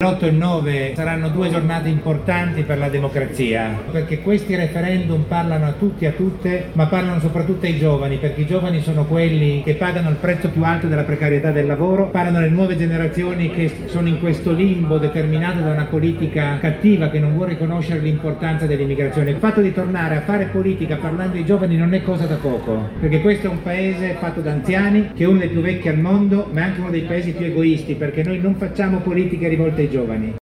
l'8 e il 9 saranno due giornate importanti per la democrazia, perché questi referendum parlano a tutti e a tutte, ma parlano soprattutto ai giovani, perché i giovani sono quelli che pagano il prezzo più alto della precarietà del lavoro, parlano alle nuove generazioni che sono in questo limbo determinato da una politica cattiva che non vuole riconoscere l'importanza dell'immigrazione. Il fatto di tornare a fare politica parlando ai giovani non è cosa da poco, perché questo è un paese fatto da anziani, che è uno dei più vecchi al mondo, ma è anche uno dei paesi più egoisti, perché noi non facciamo politiche rivolte ai giovani.